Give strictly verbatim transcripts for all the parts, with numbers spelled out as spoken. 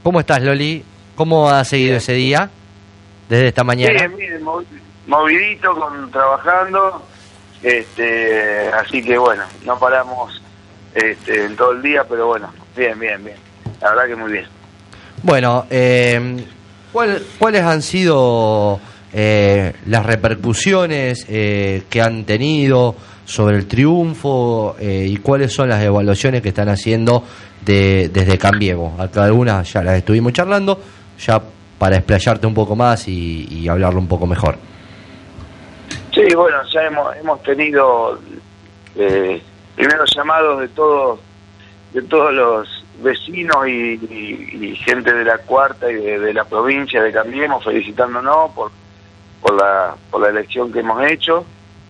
¿Cómo estás, Loli? ¿Cómo ha seguido Bien. ese día desde esta mañana? Bien, bien, movi- movidito, con, trabajando, este, así que bueno, no paramos este, en todo el día, pero bueno, bien, bien, bien, la verdad que muy bien. Bueno, eh, ¿cuál- ¿cuáles han sido eh, las repercusiones eh, que han tenido sobre el triunfo eh, y cuáles son las evaluaciones que están haciendo de, desde Cambiemos? Acá algunas ya las estuvimos charlando, ya para explayarte un poco más y, y hablarlo un poco mejor. Sí, bueno, ya hemos, hemos tenido eh, primeros llamados de todos, de todos los vecinos y, y- y gente de la cuarta y de, de la provincia de Cambiemos felicitándonos por por la por la elección que hemos hecho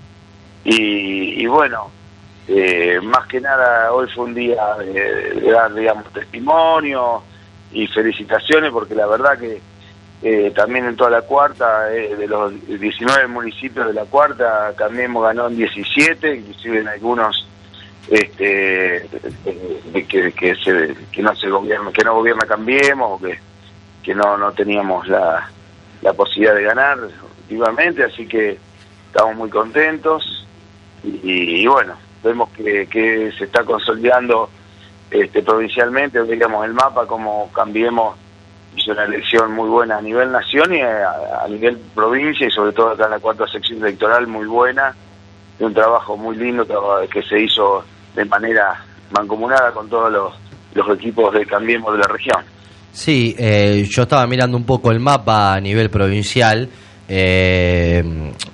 y, y bueno, eh, más que nada hoy fue un día de, de dar, digamos, testimonio y felicitaciones, porque la verdad que eh, también en toda la cuarta, eh, de los diecinueve municipios de la cuarta, Cambiemos ganó en diecisiete, inclusive en algunos este eh, que, que, se, que no se gobierna, que no gobierna Cambiemos, o que, que no, no teníamos la, la posibilidad de ganar últimamente, así que estamos muy contentos y, y bueno, vemos que, que se está consolidando este provincialmente, digamos, el mapa como Cambiemos hizo una elección muy buena a nivel nación y a, a nivel provincia, y sobre todo acá en la cuarta sección electoral muy buena, de un trabajo muy lindo traba- que se hizo de manera mancomunada con todos los, los equipos de Cambiemos de la región. Sí, eh, yo estaba mirando un poco el mapa a nivel provincial eh,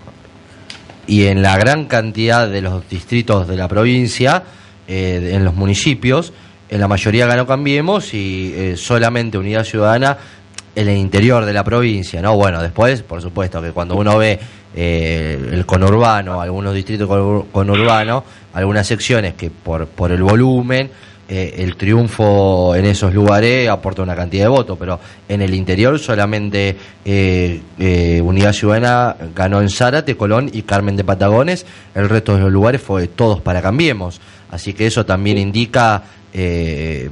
y en la gran cantidad de los distritos de la provincia, eh, en los municipios, en la mayoría ganó Cambiemos y eh, solamente Unidad Ciudadana en el interior de la provincia, ¿no? Bueno, después, por supuesto, que cuando uno ve eh, el conurbano, algunos distritos conur- conurbanos, algunas secciones que por, por el volumen, eh, el triunfo en esos lugares aporta una cantidad de votos, pero en el interior solamente eh, eh, Unidad Ciudadana ganó en Zárate, Colón y Carmen de Patagones, el resto de los lugares fue todos para Cambiemos, así que eso también indica eh,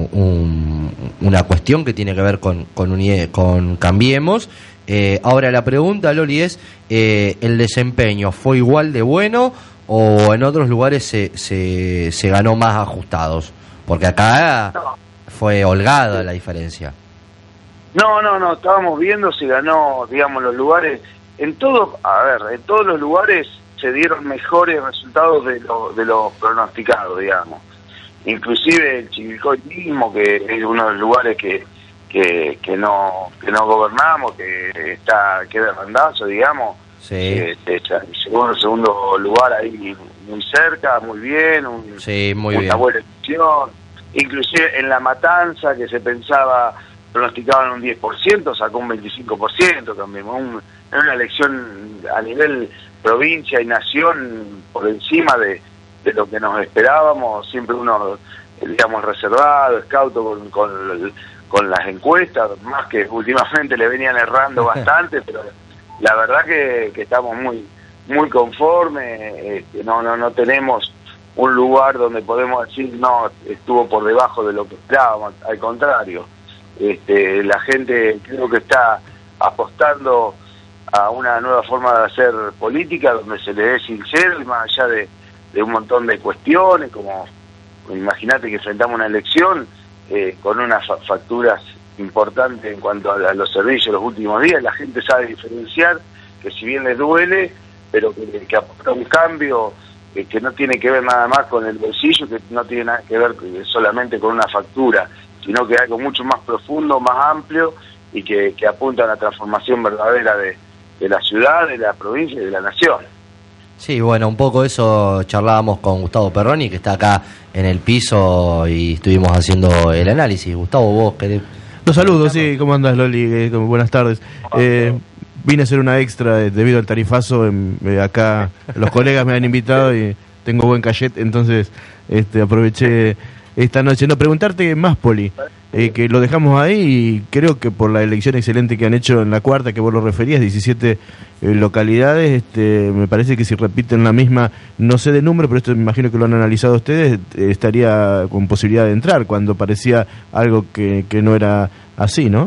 un, una cuestión que tiene que ver con, con, unidad, con Cambiemos. Eh, ahora la pregunta, Loli, es eh, ¿el desempeño fue igual de bueno o en otros lugares se, se, se ganó más ajustados? Porque acá No. fue holgada la diferencia. No, no, no, estábamos viendo si ganó, digamos, los lugares, en todos, a ver, en todos los lugares se dieron mejores resultados de lo, de los pronosticados, digamos. Inclusive el Chivilcoy mismo, que es uno de los lugares que, que, que no que no gobernamos, que está queda de randazo, digamos, Sí, este, llegó en el segundo lugar ahí muy cerca, muy bien, un, sí, muy una bien. buena elección. Inclusive en La Matanza, que se pensaba, pronosticaban un diez por ciento, sacó un veinticinco por ciento también. Un, era una elección a nivel provincia y nación por encima de, de lo que nos esperábamos. Siempre uno, digamos, reservado, escauto con, con, con las encuestas, más que últimamente le venían errando bastante, pero la verdad que, que estamos muy muy conformes, este, no no no tenemos un lugar donde podemos decir no, estuvo por debajo de lo que esperábamos, al contrario, este, la gente creo que está apostando a una nueva forma de hacer política donde se le dé sincero y más allá de, de un montón de cuestiones, como imagínate que enfrentamos una elección eh, con unas fa- facturas importante en cuanto a, la, a los servicios los últimos días, la gente sabe diferenciar que si bien les duele, pero que, que aporta un cambio que, que no tiene que ver nada más con el bolsillo, que no tiene nada que ver solamente con una factura, sino que algo mucho más profundo, más amplio y que, que apunta a la transformación verdadera de, de la ciudad, de la provincia y de la nación. Sí, bueno, un poco eso charlábamos con Gustavo Perroni, que está acá en el piso y estuvimos haciendo el análisis. Gustavo, vos querés... Los saludos, sí, ¿cómo andas, Loli? Eh, buenas tardes. Eh, vine a hacer una extra eh, debido al tarifazo. En, eh, acá los colegas me han invitado y tengo buen cachet, entonces este, aproveché esta noche. No, preguntarte más, Poli, eh, que lo dejamos ahí y creo que por la elección excelente que han hecho en la cuarta, que vos lo referías, diecisiete eh, localidades, este, me parece que si repiten la misma, no sé de número, pero esto me imagino que lo han analizado ustedes, eh, estaría con posibilidad de entrar, cuando parecía algo que, que no era así, ¿no?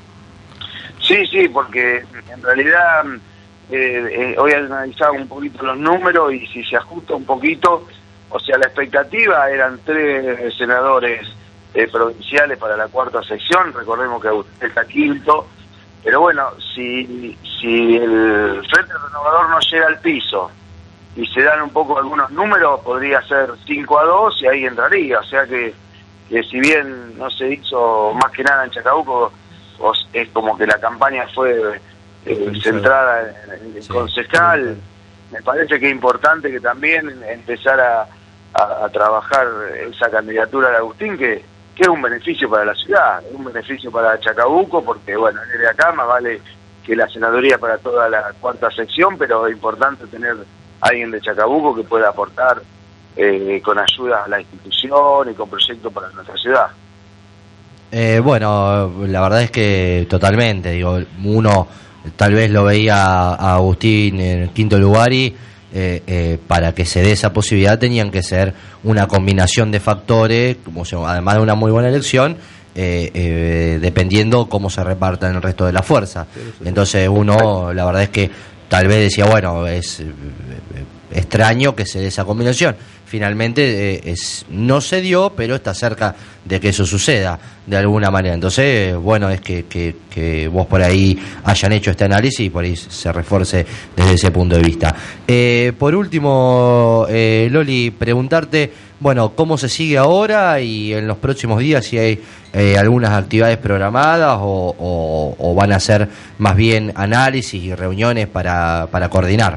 Sí, sí, porque en realidad eh, eh, hoy analizaba un poquito los números y si se ajusta un poquito, o sea, la expectativa eran tres senadores eh, provinciales para la cuarta sección, recordemos que Agustín está quinto, pero bueno, si, si el Frente Renovador no llega al piso y se dan un poco algunos números, podría ser cinco a dos y ahí entraría, o sea que, que si bien no se hizo más que nada en Chacabuco, os, es como que la campaña fue eh, centrada en el sí, concejal, sí. Me parece que es importante que también empezar a, a, a trabajar esa candidatura de Agustín, que, que es un beneficio para la ciudad, es un beneficio para Chacabuco, porque bueno, él de acá más vale que la senaduría para toda la cuarta sección, pero es importante tener a alguien de Chacabuco que pueda aportar eh, con ayuda a la institución y con proyectos para nuestra ciudad. Eh, bueno, la verdad es que totalmente, digo, uno tal vez lo veía a Agustín en el quinto lugar y eh, eh, para que se dé esa posibilidad tenían que ser una combinación de factores, como se, además de una muy buena elección, eh, eh, dependiendo cómo se repartan el resto de la fuerza. Entonces uno, la verdad es que tal vez decía, bueno, es eh, extraño que se dé esa combinación. Finalmente eh, es, no se dio, pero está cerca de que eso suceda de alguna manera. Entonces, bueno, es que, que, que vos por ahí hayan hecho este análisis y por ahí se refuerce desde ese punto de vista. Eh, por último, eh, Loli, preguntarte, bueno, cómo se sigue ahora y en los próximos días si hay eh, algunas actividades programadas o, o, o van a ser más bien análisis y reuniones para, para coordinar.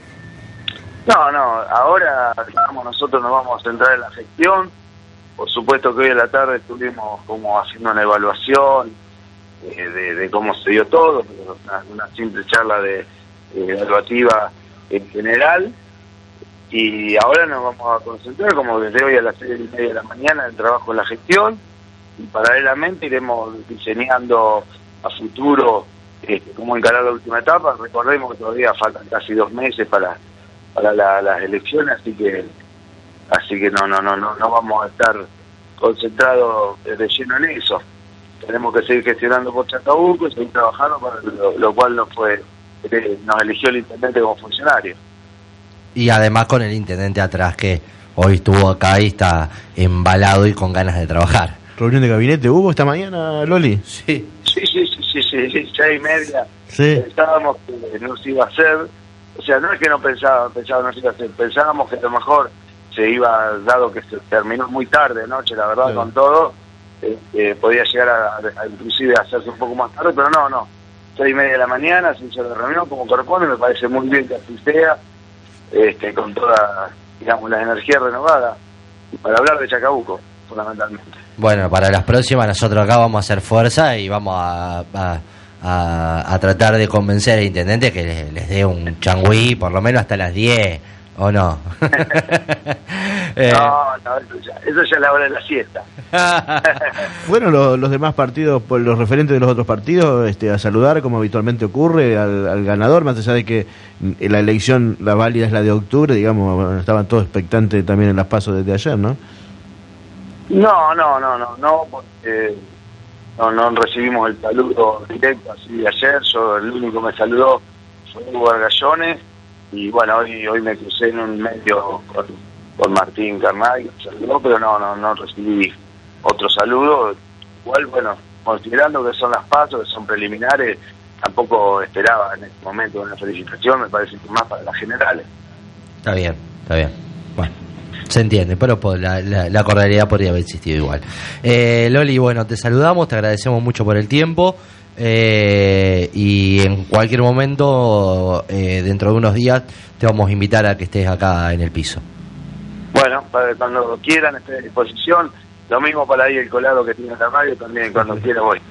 No, no, ahora digamos, nosotros nos vamos a centrar en la gestión. Por supuesto que hoy a la tarde estuvimos como haciendo una evaluación eh, de, de cómo se dio todo, una, una simple charla de, de evaluativa en general. Y ahora nos vamos a concentrar como desde hoy a las seis y media de la mañana en el trabajo en la gestión. Y paralelamente iremos diseñando a futuro este, cómo encarar la última etapa. Recordemos que todavía faltan casi dos meses para... para la, las elecciones, así que así que no no no no no vamos a estar concentrados de lleno en eso. Tenemos que seguir gestionando por Chacabuco y seguir trabajando, para lo, lo cual nos fue eh, nos eligió el intendente como funcionario. Y además con el intendente atrás, que hoy estuvo acá y está embalado y con ganas de trabajar. ¿Reunión de gabinete hubo esta mañana, Loli? Sí, sí, sí, sí, sí, sí, sí seis y media. Sí. Pensábamos que no se iba a hacer. O sea, no es que no pensaba, pensaba no se iba a hacer, pensábamos que a lo mejor se iba, dado que se terminó muy tarde anoche, la verdad, sí. Con todo, eh, eh, podía llegar a, a, a inclusive a hacerse un poco más tarde, pero no, no. Seis y media de la mañana se hizo la reunión como corresponde, me parece muy bien que así sea, este, con toda, digamos, la energía renovada, y para hablar de Chacabuco, fundamentalmente. Bueno, para las próximas nosotros acá vamos a hacer fuerza y vamos a... a... A, a tratar de convencer al intendente que les, les dé un changüí por lo menos hasta las diez, ¿o no? eh. No, no, eso ya, eso ya es la hora de la siesta. ¿Fueron los, los demás partidos, los referentes de los otros partidos, este, a saludar como habitualmente ocurre al, al ganador, más allá de que la elección, la válida es la de octubre, digamos, estaban todos expectantes también en las pasos desde ayer, ¿no? No, no, no, no, no, porque... No, no recibimos el saludo directo así de ayer. Yo, el único que me saludó fue Hugo Argallones, y bueno, hoy hoy me crucé en un medio con, con Martín Carnay, que me saludó, pero no, no, no recibí otro saludo. Igual, bueno, considerando que son las pasos, que son preliminares, tampoco esperaba en este momento una felicitación, me parece que más para las generales. Está bien, está bien. Bueno. Se entiende, pero la, la, la cordialidad podría haber existido igual. Eh, Loli, bueno, te saludamos, te agradecemos mucho por el tiempo eh, y en cualquier momento, eh, dentro de unos días, te vamos a invitar a que estés acá en el piso. Bueno, para cuando quieran, estoy a disposición. Lo mismo para ahí el colado que tiene la radio, también cuando quiera voy.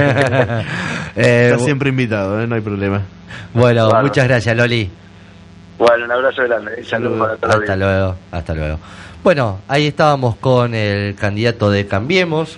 eh, Está siempre invitado, ¿eh? No hay problema. Bueno, claro. Muchas gracias, Loli. Bueno, un abrazo grande. Saludos para todos. Hasta luego, hasta luego. Bueno, ahí estábamos con el candidato de Cambiemos.